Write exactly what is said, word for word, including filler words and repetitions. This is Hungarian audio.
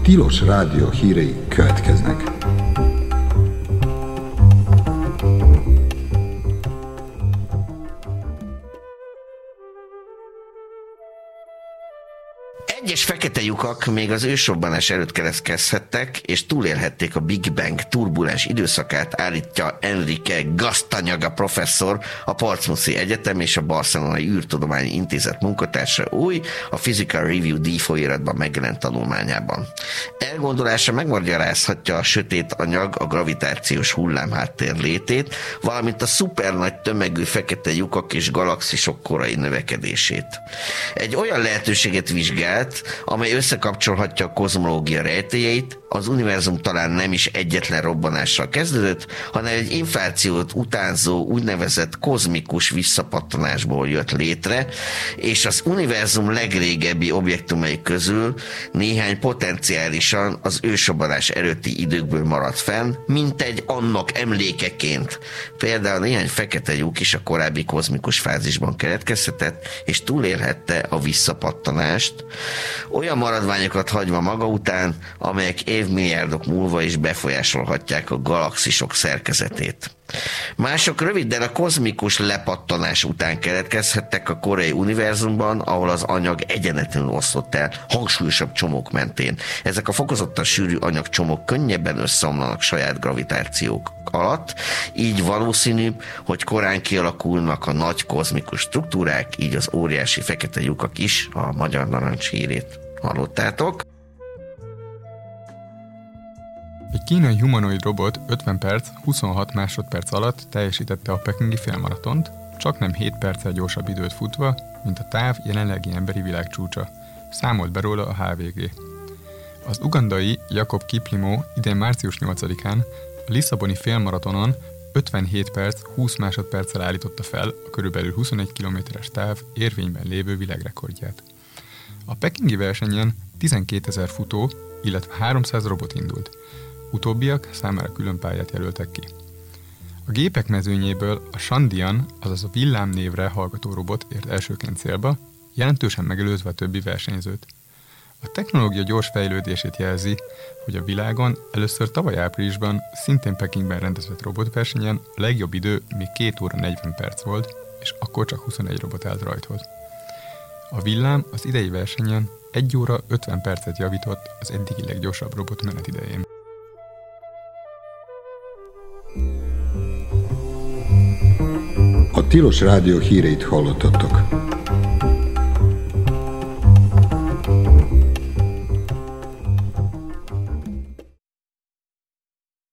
Tilos Rádió hírei következnek. Egyes fekete lyukak még az ősrobbanás előtt keletkezhettek, és túlélhették a Big Bang turbulens időszakát, állítja Enrique Gastanyaga professzor, a Portsmouthi Egyetem és a Barcelonai űrtudományi intézet munkatársa új, a Physical Review díj folyóiratban megjelent tanulmányában. Elgondolása megmagyarázhatja a sötét anyag, a gravitációs hullámháttér létét, valamint a szupernagy tömegű fekete lyukak és galaxisok korai növekedését. Egy olyan lehetőséget vizsgált, amely összekapcsolhatja a kozmológia rejtélyeit. Az univerzum talán nem is egyetlen robbanással kezdődött, hanem egy inflációt utánzó úgynevezett kozmikus visszapattanásból jött létre, és az univerzum legrégebbi objektumai közül néhány potenciálisan az ősrobbanás előtti időkből maradt fenn, mint egy annak emlékeként. Például néhány fekete lyuk is a korábbi kozmikus fázisban keletkezhetett, és túlélhette a visszapattanást, olyan maradványokat hagyva maga után, amelyek évmilliárdok múlva is befolyásolhatják a galaxisok szerkezetét. Mások röviddel a kozmikus lepattanás után keletkezhettek a korai univerzumban, ahol az anyag egyenletlenül oszlott el hangsúlyosabb csomók mentén. Ezek a fokozottan sűrű anyagcsomók könnyebben összeomlanak saját gravitációk alatt, így valószínűbb, hogy korán kialakulnak a nagy kozmikus struktúrák, így az óriási fekete lyukak is, a magyar narancs hírét hallottátok. Egy kínai humanoid robot ötven perc, huszonhat másodperc alatt teljesítette a pekingi félmaratont, csak nem hét perccel gyorsabb időt futva, mint a táv jelenlegi emberi világcsúcsa. Számolt be róla a há vé gé. Az ugandai Jacob Kiplimo idén március nyolcadikán a lisszaboni félmaratonon ötvenhét perc, húsz másodperccel állította fel a körülbelül huszonegy kilométeres táv érvényben lévő világrekordját. A pekingi versenyen tizenkétezer futó, illetve háromszáz robot indult. Utóbbiak számára külön pályát jelöltek ki. A gépek mezőnyéből a Shandian, azaz a villám névre hallgató robot ért elsőként célba, jelentősen megelőzve a többi versenyzőt. A technológia gyors fejlődését jelzi, hogy a világon először tavaly áprilisban szintén Pekingben rendezett robotversenyen a legjobb idő még két óra negyven perc volt, és akkor csak huszonegy robot állt rajthoz. A villám az idei versenyen egy óra ötven percet javított az eddigi leggyorsabb robot menetidején. A Tilos Rádió híreit hallottatok.